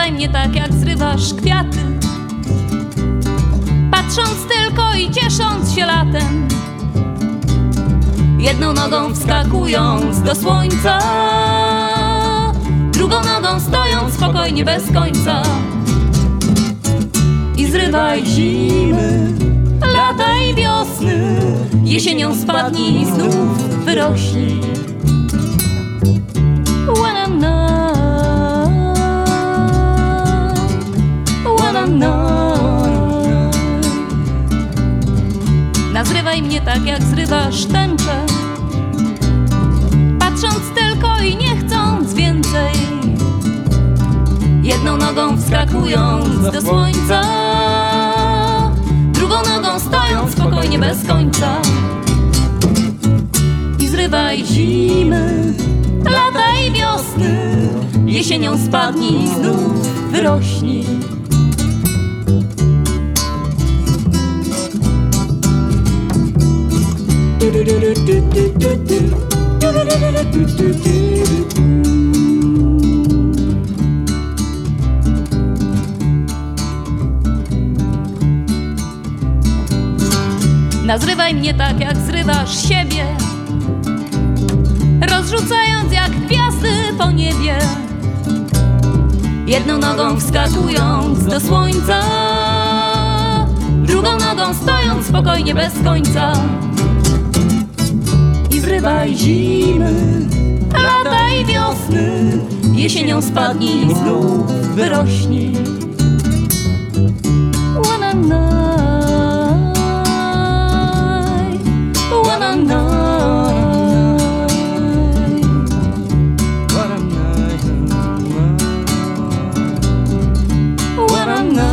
Nazrywaj mnie tak, jak zrywasz kwiaty, patrząc tylko i ciesząc się latem, jedną nogą wskakując do słońca, drugą nogą stojąc spokojnie bez końca. I zrywaj zimy, lata i wiosny, jesienią spadnij i znów wyrośnij. Nazrywaj mnie tak, jak zrywasz tęczę, patrząc tylko i nie chcąc więcej, jedną nogą wskakując do słońca, drugą nogą stojąc spokojnie bez końca. I zrywaj zimy, lata i wiosny, jesienią spadnij i znów wyrośnij. Nazrywaj mnie tak, jak zrywasz siebie, rozrzucając jak gwiazdy po niebie, jedną nogą wskakując do słońca, drugą nogą stojąc spokojnie bez końca. I zrywaj zimy, lata i wiosny, jesienią spadnij i znów wyrośnij. What a night.